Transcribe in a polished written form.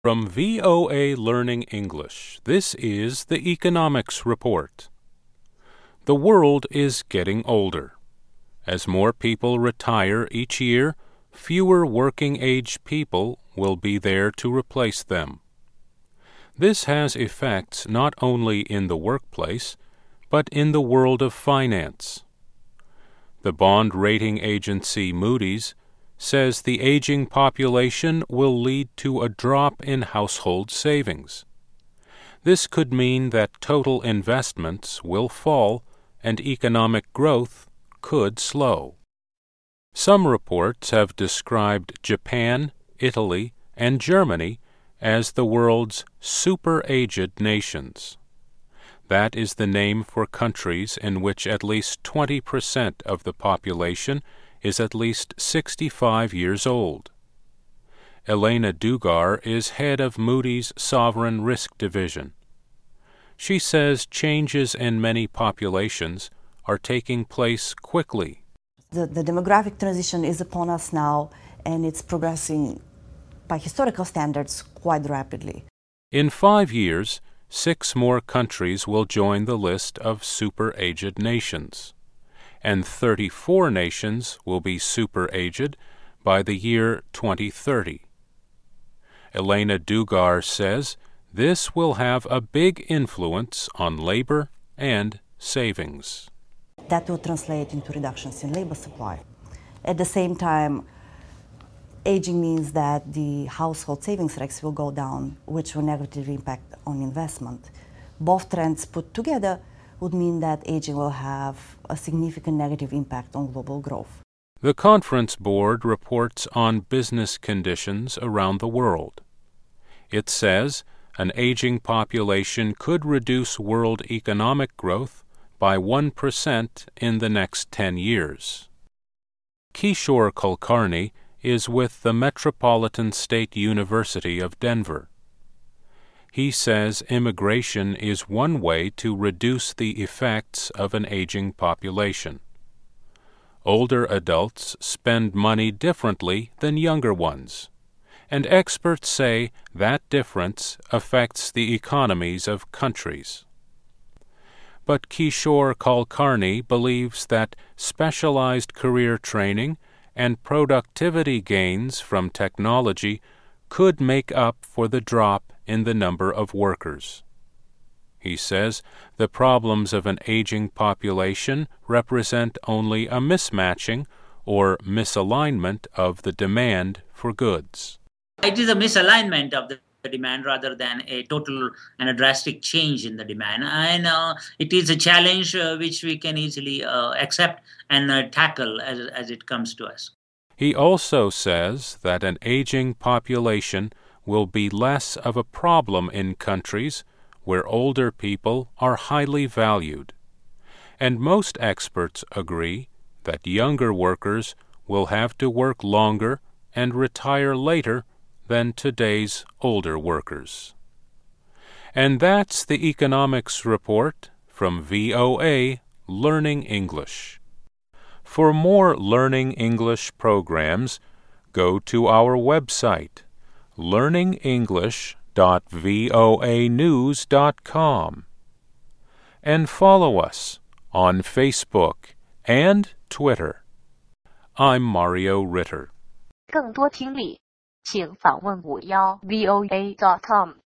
From VOA Learning English, this is the Economics Report. The world is getting older. As more people retire each year, fewer working-age people will be there to replace them. This has effects not only in the workplace, but in the world of finance. The bond rating agency Moody's says the aging population will lead to a drop in household savings. This could mean that total investments will fall and economic growth could slow. Some reports have described Japan, Italy, and Germany as the world's super-aged nations. That is the name for countries in which at least 20% of the population is at least 65 years old. Elena Dugar is head of Moody's Sovereign Risk Division. She says changes in many populations are taking place quickly. The demographic transition is upon us now, and it's progressing by historical standards quite rapidly. In 5 years, 6 more countries will join the list of super-aged nations, and 34 nations will be super-aged by the year 2030. Elena Dugar says this will have a big influence on labor and savings. That will translate into reductions in labor supply. At the same time, aging means that the household savings rates will go down, which will negatively impact on investment. Both trends put together would mean that aging will have a significant negative impact on global growth. The Conference Board reports on business conditions around the world. It says an aging population could reduce world economic growth by 1% in the next 10 years. Kishore Kulkarni is with the Metropolitan State University of Denver. He says immigration is one way to reduce the effects of an aging population. Older adults spend money differently than younger ones, and experts say that difference affects the economies of countries. But Kishore Kulkarni believes that specialized career training and productivity gains from technology could make up for the drop in the number of workers. He says the problems of an aging population represent only a mismatching or misalignment of the demand for goods. It is a misalignment of the demand rather than a total and a drastic change in the demand. And it is a challenge which we can easily accept and tackle as it comes to us. He also says that an aging population will be less of a problem in countries where older people are highly valued. And most experts agree that younger workers will have to work longer and retire later than today's older workers. And that's the Economics Report from VOA Learning English. For more Learning English programs, go to our website, learningenglish.voanews.com, and follow us on Facebook and Twitter. I'm Mario Ritter. 更多听力，请访问51voa.com。